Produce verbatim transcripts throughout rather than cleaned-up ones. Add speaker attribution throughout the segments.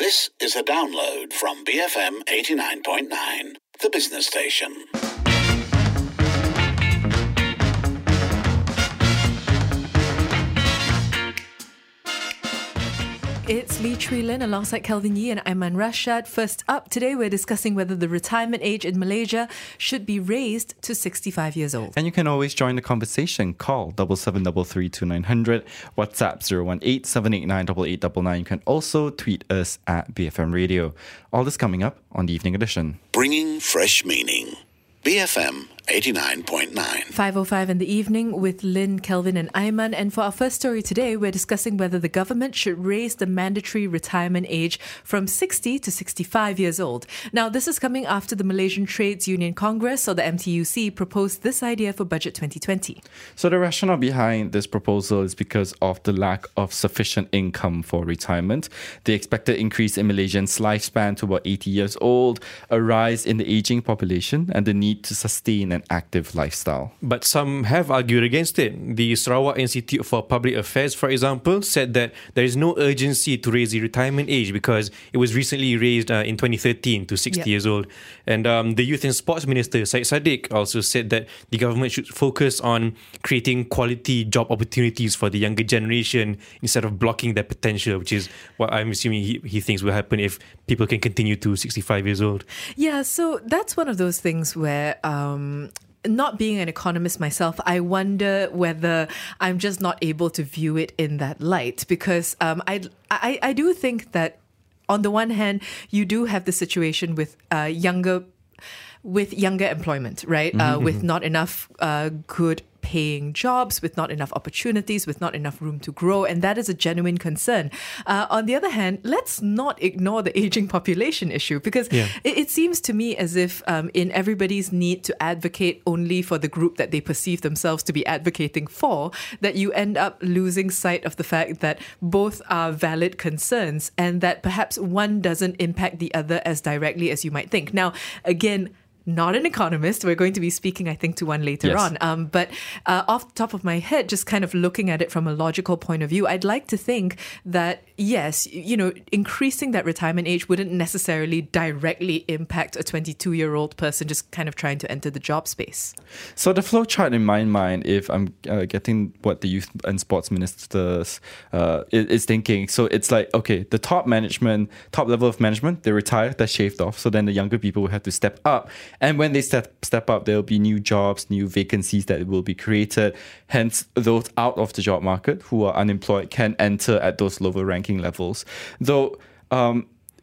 Speaker 1: This is a download from B F M eighty-nine point nine, the business station.
Speaker 2: It's Lee Chui Lin alongside Kelvin Yee and Aiman Rashad. First up, today we're discussing whether the retirement age in Malaysia should be raised to sixty-five years old.
Speaker 3: And you can always join the conversation. Call double seven double three two nine hundred, WhatsApp zero one eight seven eight nine eight eight nine nine. You can also tweet us at B F M Radio. All this coming up on the Evening Edition.
Speaker 1: Bringing fresh meaning. B F M eighty-nine point nine.
Speaker 2: five oh five in the evening with Lynn, Kelvin and Aiman. And for our first story today, we're discussing whether the government should raise the mandatory retirement age from sixty to sixty-five years old. Now, this is coming after the Malaysian Trades Union Congress, or the M T U C, proposed this idea for Budget twenty twenty.
Speaker 3: So the rationale behind this proposal is because of the lack of sufficient income for retirement, the expected increase in Malaysians' lifespan to about eighty years old, a rise in the ageing population, and the need to sustain an active lifestyle.
Speaker 4: But some have argued against it. The Sarawak Institute for Public Affairs, for example, said that there is no urgency to raise the retirement age because it was recently raised uh, in twenty thirteen to sixty yep. years old. And um, the Youth and Sports Minister, Syed Saddiq, also said that the government should focus on creating quality job opportunities for the younger generation instead of blocking their potential, which is what I'm assuming he, he thinks will happen if people can continue to sixty-five years old.
Speaker 2: Yeah, so that's one of those things where... Um, Not being an economist myself, I wonder whether I'm just not able to view it in that light, because um, I, I I do think that on the one hand, you do have the situation with uh, younger with younger employment, right? Mm-hmm. Uh, with not enough uh, good paying jobs, with not enough opportunities, with not enough room to grow, and that is a genuine concern. Uh, on the other hand, let's not ignore the aging population issue, because yeah. it, it seems to me as if um, in everybody's need to advocate only for the group that they perceive themselves to be advocating for, that you end up losing sight of the fact that both are valid concerns and that perhaps one doesn't impact the other as directly as you might think. Now, again, not an economist. We're going to be speaking, I think, to one later
Speaker 3: yes.
Speaker 2: on. Um, but uh, off the top of my head, just kind of looking at it from a logical point of view, I'd like to think that, yes, you know, increasing that retirement age wouldn't necessarily directly impact a twenty-two-year-old person just kind of trying to enter the job space.
Speaker 3: So the flow chart in my mind, if I'm uh, getting what the Youth and Sports Minister uh, is, is thinking, so it's like, okay, the top management, top level of management, they retire, they're shaved off. So then the younger people will have to step up. And when they step step up, there will be new jobs, new vacancies that will be created. Hence, those out of the job market who are unemployed can enter at those lower ranking levels. Though, um,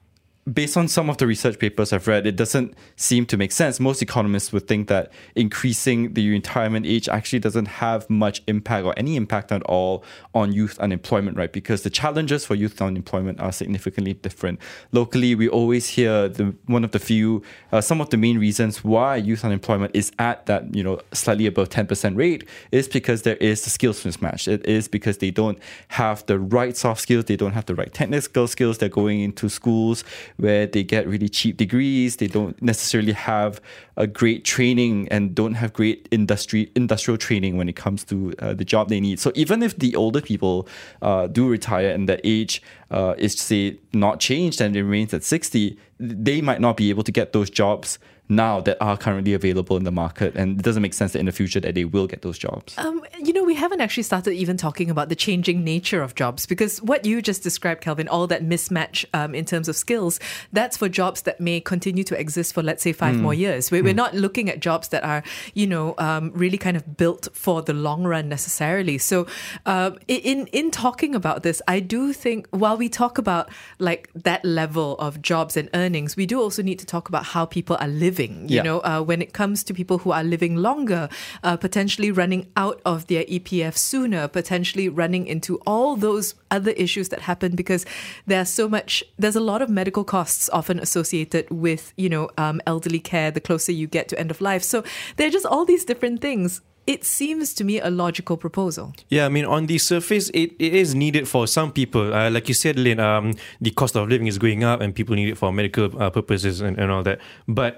Speaker 3: based on some of the research papers I've read, it doesn't seem to make sense. Most economists would think that increasing the retirement age actually doesn't have much impact or any impact at all on youth unemployment, right? Because the challenges for youth unemployment are significantly different. Locally, we always hear the one of the few, uh, some of the main reasons why youth unemployment is at that, you know, slightly above ten percent rate is because there is a skills mismatch. It is because they don't have the right soft skills, they don't have the right technical skills. They're going into schools where they get really cheap degrees, they don't necessarily have a great training and don't have great industry industrial training when it comes to uh, the job they need. So even if the older people uh, do retire and that age uh, is, say, not changed and it remains at sixty, they might not be able to get those jobs now that are currently available in the market, and it doesn't make sense that in the future that they will get those jobs.
Speaker 2: Um, you know, we haven't actually started even talking about the changing nature of jobs, because what you just described, Kelvin, all that mismatch um, in terms of skills, that's for jobs that may continue to exist for, let's say, five mm. more years. We're, mm. we're not looking at jobs that are, you know, um, really kind of built for the long run necessarily. So um, in, in talking about this, I do think while we talk about like that level of jobs and earnings, we do also need to talk about how people are living. You
Speaker 3: yeah.
Speaker 2: know, uh, when it comes to people who are living longer, uh, potentially running out of their E P F sooner, potentially running into all those other issues that happen because there's so much, there's a lot of medical costs often associated with, you know, um, elderly care the closer you get to end of life. So there are just all these different things. It seems to me a logical proposal.
Speaker 4: Yeah, I mean, on the surface, it, it is needed for some people. Uh, like you said, Lynn, um, the cost of living is going up and people need it for medical uh, purposes and, and all that. But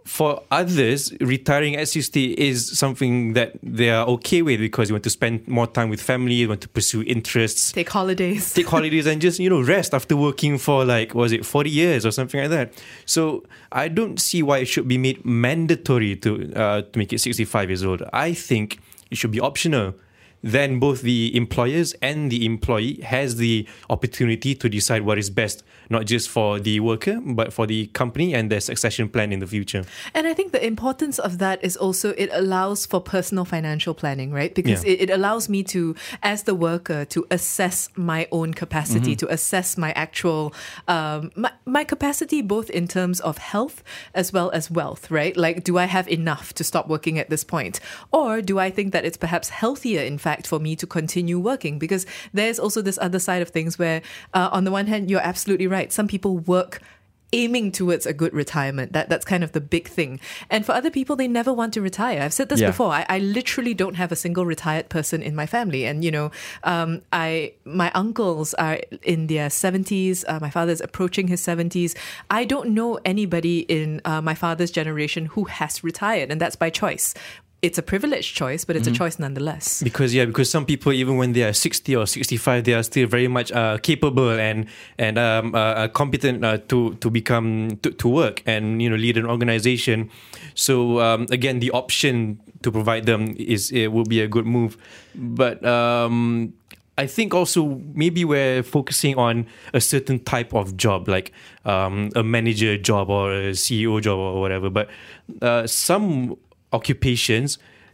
Speaker 4: for others, retiring at sixty is something that they are okay with because you want to spend more time with family, you want to pursue interests,
Speaker 2: Take holidays.
Speaker 4: take holidays and just, you know, rest after working for like, what was it, forty years or something like that. So I don't see why it should be made mandatory to uh, to make it sixty-five years old. I think it should be optional. Then both the employers and the employee has the opportunity to decide what is best, not just for the worker, but for the company and their succession plan in the future.
Speaker 2: And I think the importance of that is also it allows for personal financial planning, right? Because
Speaker 4: Yeah.
Speaker 2: it, it allows me to, as the worker, to assess my own capacity, to assess my actual, um, my, my capacity both in terms of health as well as wealth, right? Like, do I have enough to stop working at this point? Or do I think that it's perhaps healthier, in fact, for me to continue working? Because there's also this other side of things where, uh, on the one hand, you're absolutely right. Some people work aiming towards a good retirement. That that's kind of the big thing. And for other people, they never want to retire. I've said this
Speaker 3: Yeah.
Speaker 2: before. I, I literally don't have a single retired person in my family. And, you know, um, I my uncles are in their seventies. Uh, my father's approaching his seventies. I don't know anybody in uh, my father's generation who has retired, and that's by choice. It's a privileged choice, but it's a choice nonetheless.
Speaker 4: Because yeah, because some people, even when they are sixty or sixty-five, they are still very much uh, capable and and um, uh, competent uh, to to become to, to work and, you know, lead an organization. So um, again, the option to provide them is it will be a good move, but. Um, I think also maybe we're focusing on a certain type of job, like um, a manager job or a C E O job or whatever. But uh, some occupations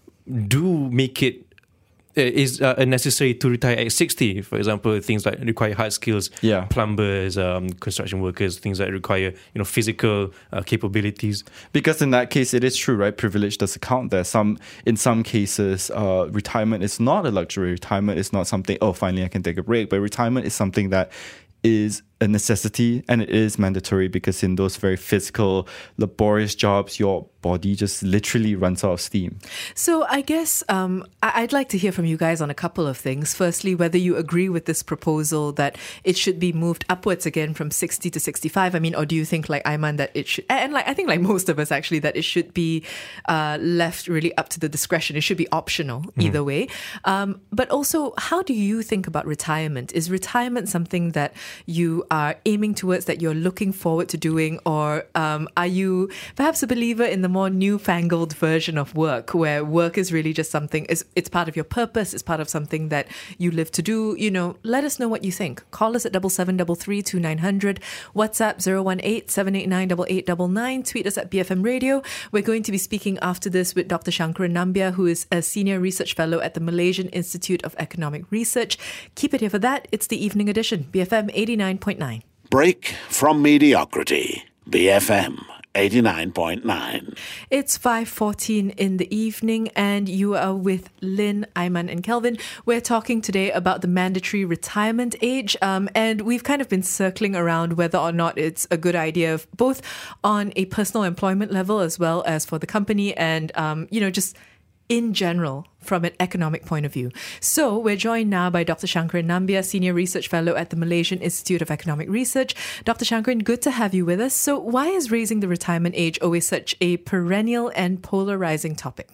Speaker 4: do make it uh, is uh, necessary to retire at sixty. For example, things like require hard skills,
Speaker 3: Yeah.
Speaker 4: plumbers, um, construction workers, things that require, you know, physical uh, capabilities.
Speaker 3: Because in that case, it is true, right? Privilege does account there. Some, in some cases, uh, retirement is not a luxury. Retirement is not something, oh, finally I can take a break. But retirement is something that is a necessity, and it is mandatory because in those very physical, laborious jobs, your body just literally runs out of steam.
Speaker 2: So I guess um, I- I'd like to hear from you guys on a couple of things. Firstly, whether you agree with this proposal that it should be moved upwards again from sixty to sixty-five. I mean, or do you think, like Ayman, that it should, and like I think like most of us actually, that it should be uh, left really up to the discretion. It should be optional either way. Um, but also, how do you think about retirement? Is retirement something that you are aiming towards, that you're looking forward to doing, or um, are you perhaps a believer in the more newfangled version of work, where work is really just something, it's, it's part of your purpose, it's part of something that you live to do? You know, let us know what you think. Call us at double seven double three two nine hundred, WhatsApp zero one eight seven eight nine eight eight nine nine, tweet us at B F M Radio. We're going to be speaking after this with Doctor Shankaran Nambia, who is a senior research fellow at the Malaysian Institute of Economic Research. Keep it here for that. It's the evening edition, B F M eighty-nine point nine.
Speaker 1: Break from mediocrity. B F M eighty-nine point nine.
Speaker 2: It's five fourteen in the evening and you are with Lynn, Ayman and Kelvin. We're talking today about the mandatory retirement age, um, and we've kind of been circling around whether or not it's a good idea, both on a personal employment level as well as for the company and, um, you know, just in general from an economic point of view. So we're joined now by Doctor Shankaran Nambia, Senior Research Fellow at the Malaysian Institute of Economic Research. Doctor Shankaran, good to have you with us. So why is raising the retirement age always such a perennial and polarizing topic?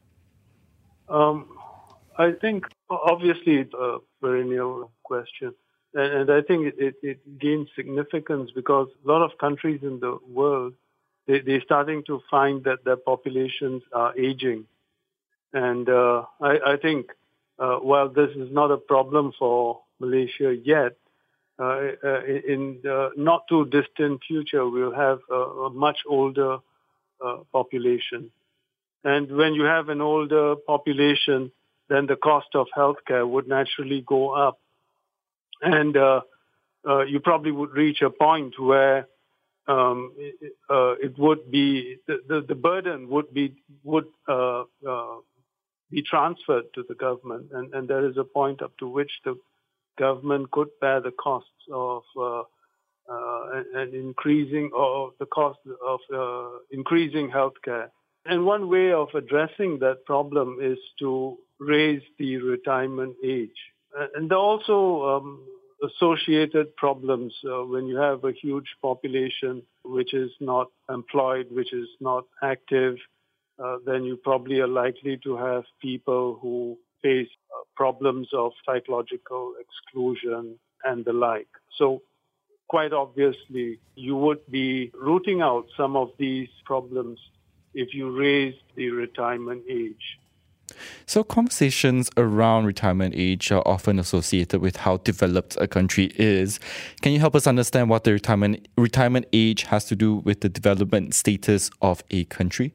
Speaker 5: Um, I think obviously it's a perennial question. And, and I think it, it, it gains significance because a lot of countries in the world, they, they're starting to find that their populations are aging. And uh, I, I think uh, while this is not a problem for Malaysia yet, uh, uh, in the not too distant future, we'll have a, a much older uh, population. And when you have an older population, then the cost of healthcare would naturally go up. And uh, uh, you probably would reach a point where um, it, uh, it would be, the, the, the burden would be, would uh, uh, be transferred to the government, and, and there is a point up to which the government could bear the costs of uh, uh, and, and increasing or the cost of uh, increasing healthcare. And one way of addressing that problem is to raise the retirement age. And there are also um, associated problems uh, when you have a huge population which is not employed, which is not active, uh, then you probably are likely to have people who face uh, problems of psychological exclusion and the like. So quite obviously, you would be rooting out some of these problems if you raise the retirement age.
Speaker 3: So conversations around retirement age are often associated with how developed a country is. Can you help us understand what the retirement retirement age has to do with the development status of a country?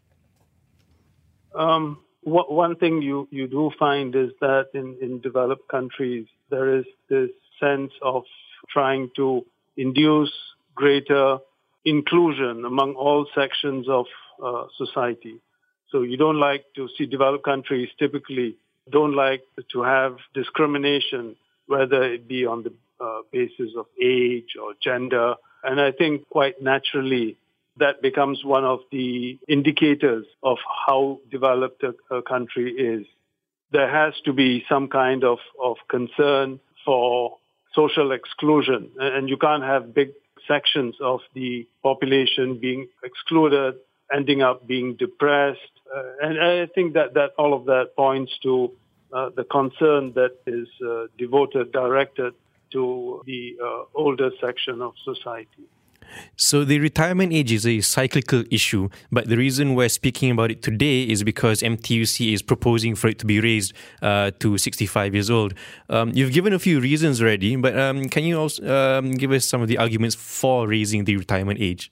Speaker 5: Um, wh- one thing you, you do find is that in, in developed countries, there is this sense of trying to induce greater inclusion among all sections of uh, society. So you don't like to see developed countries typically don't like to have discrimination, whether it be on the uh, basis of age or gender. And I think quite naturally that becomes one of the indicators of how developed a, a country is. There has to be some kind of, of concern for social exclusion, and you can't have big sections of the population being excluded, ending up being depressed. Uh, and I think that, that all of that points to uh, the concern that is uh, devoted, directed to the uh, older section of society.
Speaker 4: So the retirement age is a cyclical issue, but the reason we're speaking about it today is because M T U C is proposing for it to be raised uh, to sixty-five years old. Um, you've given a few reasons already, but um, can you also um, give us some of the arguments for raising the retirement age?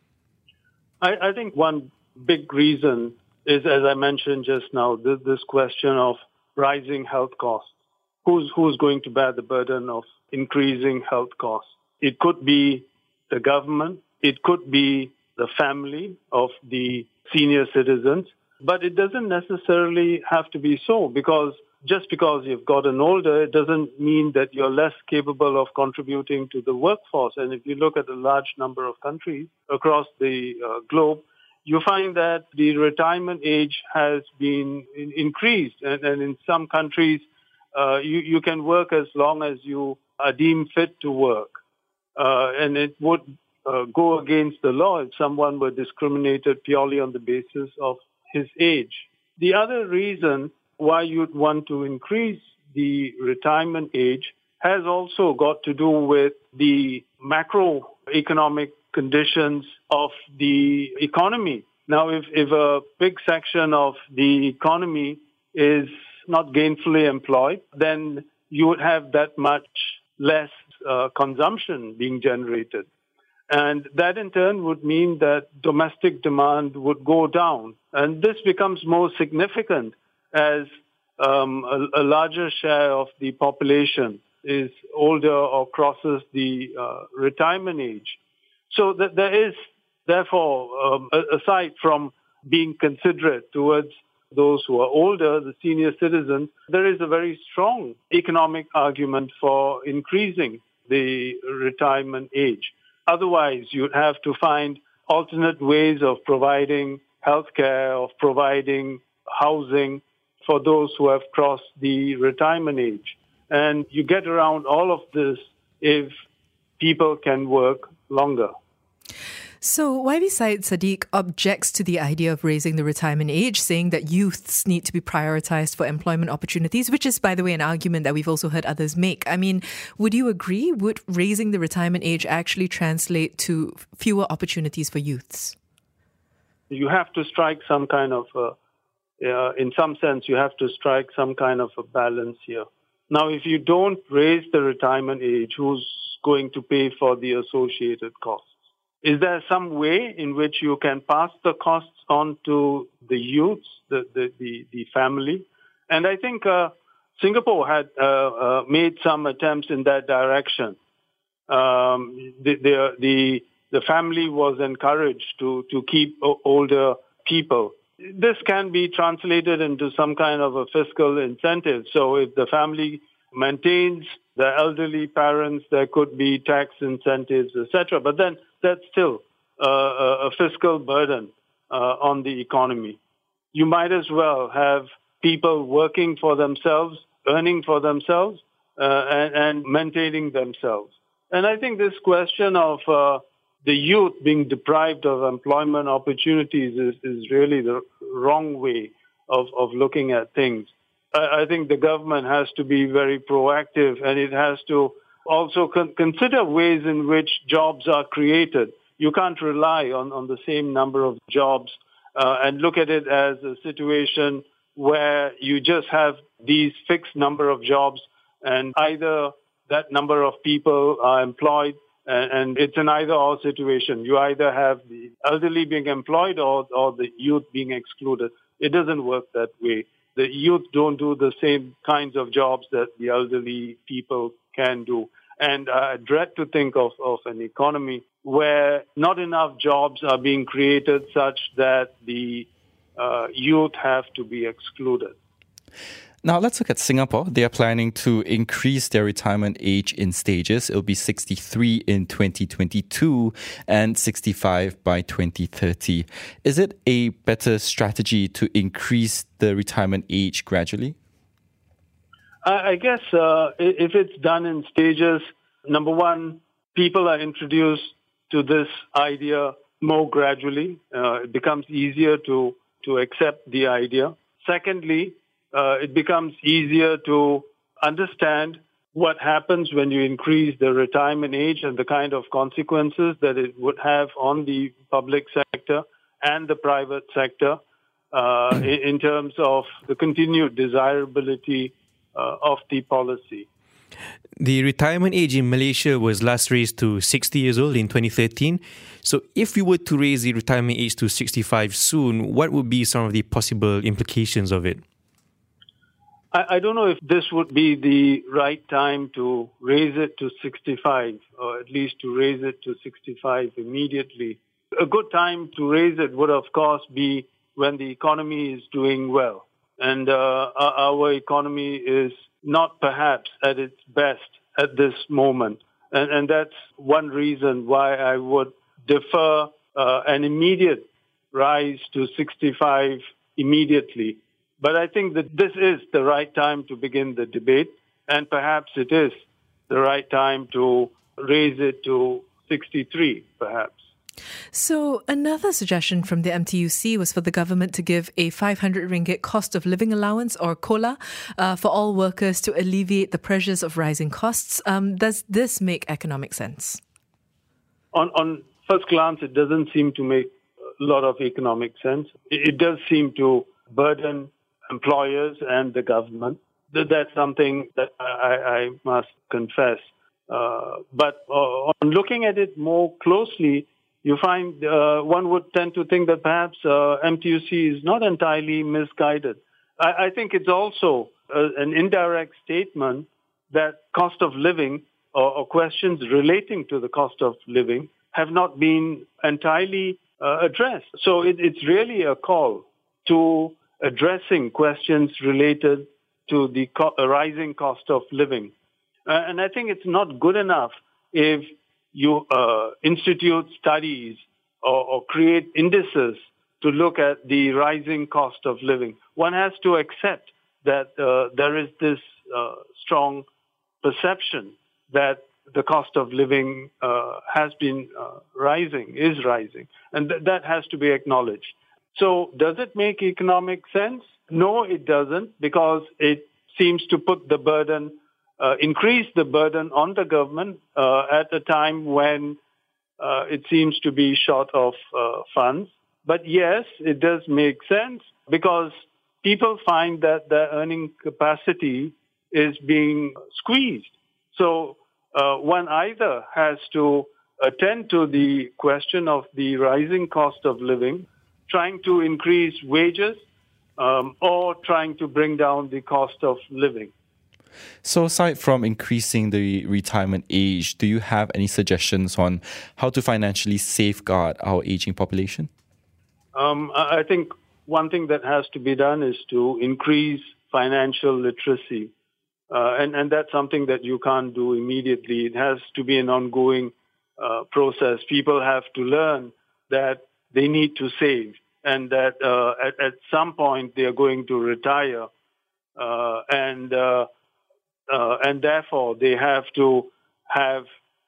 Speaker 5: I, I think one big reason is, as I mentioned just now, this, this question of rising health costs. Who's, who's going to bear the burden of increasing health costs? It could be the government, it could be the family of the senior citizens, but it doesn't necessarily have to be so, because just because you've gotten older, it doesn't mean that you're less capable of contributing to the workforce. And if you look at a large number of countries across the uh, globe, you find that the retirement age has been in- increased. And, and in some countries, uh, you, you can work as long as you are deemed fit to work. Uh, and it would uh, go against the law if someone were discriminated purely on the basis of his age. The other reason why you'd want to increase the retirement age has also got to do with the macroeconomic conditions of the economy. Now, if, if a big section of the economy is not gainfully employed, then you would have that much less uh, consumption being generated. And that in turn would mean that domestic demand would go down. And this becomes more significant as um, a, a larger share of the population is older or crosses the uh, retirement age. So that there is, therefore, um, aside from being considerate towards those who are older, the senior citizens, there is a very strong economic argument for increasing the retirement age. Otherwise, you'd have to find alternate ways of providing healthcare, of providing housing for those who have crossed the retirement age. And you get around all of this if people can work longer.
Speaker 2: So Y B Syed Saddiq objects to the idea of raising the retirement age, saying that youths need to be prioritized for employment opportunities, which is, by the way, an argument that we've also heard others make. I mean, would you agree? Would raising the retirement age actually translate to fewer opportunities for youths?
Speaker 5: You have to strike some kind of, uh, uh, in some sense, you have to strike some kind of a balance here. Now, if you don't raise the retirement age, who's going to pay for the associated costs? Is there some way in which you can pass the costs on to the youths, the, the, the, the family? And I think uh, Singapore had uh, uh, made some attempts in that direction. Um, the, the, the, the family was encouraged to, to keep older people. This can be translated into some kind of a fiscal incentive. So if the family maintains the elderly parents, there could be tax incentives, et cetera. But then that's still uh, a fiscal burden uh, on the economy. You might as well have people working for themselves, earning for themselves, uh, and, and maintaining themselves. And I think this question of uh, the youth being deprived of employment opportunities is, is really the wrong way of, of looking at things. I, I think the government has to be very proactive, and it has to also con- consider ways in which jobs are created. You can't rely on, on the same number of jobs uh, and look at it as a situation where you just have these fixed number of jobs and either that number of people are employed, and, and it's an either-or situation. You either have the elderly being employed or, or the youth being excluded. It doesn't work that way. The youth don't do the same kinds of jobs that the elderly people can do. And I dread to think of, of an economy where not enough jobs are being created such that the uh, youth have to be excluded.
Speaker 3: Now, let's look at Singapore. They are planning to increase their retirement age in stages. It'll be sixty-three in twenty twenty-two and sixty-five by twenty thirty. Is it a better strategy to increase the retirement age gradually?
Speaker 5: I guess uh, if it's done in stages, number one, people are introduced to this idea more gradually. Uh, it becomes easier to, to accept the idea. Secondly, uh, it becomes easier to understand what happens when you increase the retirement age and the kind of consequences that it would have on the public sector and the private sector uh, in, in terms of the continued desirability Uh, of the policy.
Speaker 4: The retirement age in Malaysia was last raised to sixty years old in twenty thirteen. So if we were to raise the retirement age to sixty-five soon, what would be some of the possible implications of it?
Speaker 5: I, I don't know if this would be the right time to raise it to sixty-five, or at least to raise it to sixty-five immediately. A good time to raise it would, of course, be when the economy is doing well. And uh, our economy is not perhaps at its best at this moment. And, and that's one reason why I would defer uh, an immediate rise to sixty-five immediately. But I think that this is the right time to begin the debate, and perhaps it is the right time to raise it to sixty-three, perhaps.
Speaker 2: So another suggestion from the M T U C was for the government to give a five hundred ringgit cost of living allowance, or COLA, uh, for all workers to alleviate the pressures of rising costs. Um, does this make economic sense?
Speaker 5: On, on first glance, it doesn't seem to make a lot of economic sense. It, it does seem to burden employers and the government. That's something that I, I must confess. Uh, but uh, on looking at it more closely, you find uh, one would tend to think that perhaps uh, M T U C is not entirely misguided. I, I think it's also uh, an indirect statement that cost of living or, or questions relating to the cost of living have not been entirely uh, addressed. So it, it's really a call to addressing questions related to the co- rising cost of living. Uh, and I think it's not good enough if you uh, institute studies or, or create indices to look at the rising cost of living. One has to accept that uh, there is this uh, strong perception that the cost of living uh, has been uh, rising, is rising, and th- that has to be acknowledged. So does it make economic sense? No, it doesn't, because it seems to put the burden Uh, increase the burden on the government uh, at a time when uh, it seems to be short of uh, funds. But yes, it does make sense because people find that their earning capacity is being squeezed. So uh, one either has to attend to the question of the rising cost of living, trying to increase wages, um, or trying to bring down the cost of living.
Speaker 3: So aside from increasing the retirement age, do you have any suggestions on how to financially safeguard our aging population?
Speaker 5: Um, I think one thing that has to be done is to increase financial literacy. Uh, and, and that's something that you can't do immediately. It has to be an ongoing uh, process. People have to learn that they need to save and that uh, at, at some point they are going to retire. Uh, and uh, Uh, and therefore, they have to have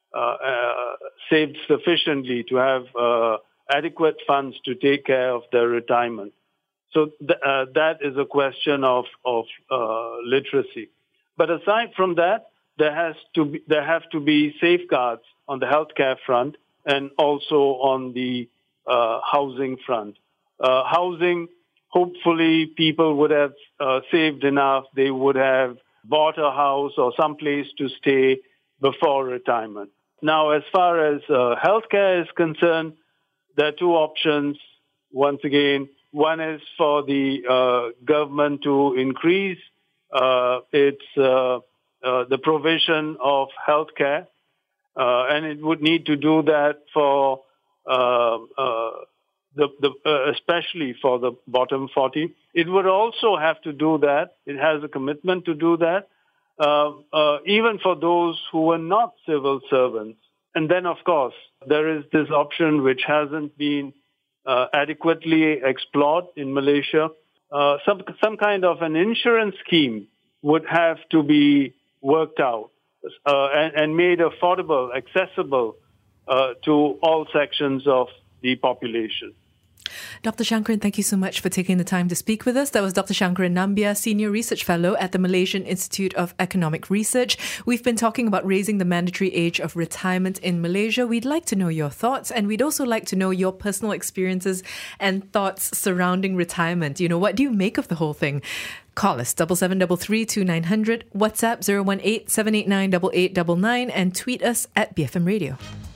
Speaker 5: uh, uh, saved sufficiently to have uh, adequate funds to take care of their retirement. So th- uh, that is a question of, of uh, literacy. But aside from that, there has to be, there have to be safeguards on the healthcare front and also on the uh, housing front. Uh, housing, hopefully people would have uh, saved enough. They would have bought a house or some place to stay before retirement. Now, as far as uh, healthcare is concerned, there are two options. Once again, one is for the uh, government to increase uh, its uh, uh, the provision of healthcare, uh, and it would need to do that for uh, uh, the, the uh, especially for the bottom forty. It would also have to do that. It has a commitment to do that, uh, uh, even for those who are not civil servants. And then, of course, there is this option which hasn't been uh, adequately explored in Malaysia. Uh, some some kind of an insurance scheme would have to be worked out uh, and, and made affordable, accessible uh, to all sections of the population.
Speaker 2: Doctor Shankaran, thank you so much for taking the time to speak with us. That was Doctor Shankaran Nambiar, Senior Research Fellow at the Malaysian Institute of Economic Research. We've been talking about raising the mandatory age of retirement in Malaysia. We'd like to know your thoughts, and we'd also like to know your personal experiences and thoughts surrounding retirement. You know, what do you make of the whole thing? Call us, double seven double three two nine hundred, WhatsApp zero one eight seven eight nine eight eight nine nine, and tweet us at B F M Radio.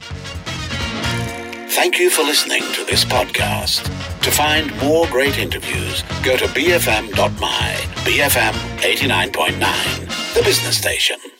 Speaker 1: Thank you for listening to this podcast. To find more great interviews, go to b f m dot my, B F M eighty-nine point nine, the business station.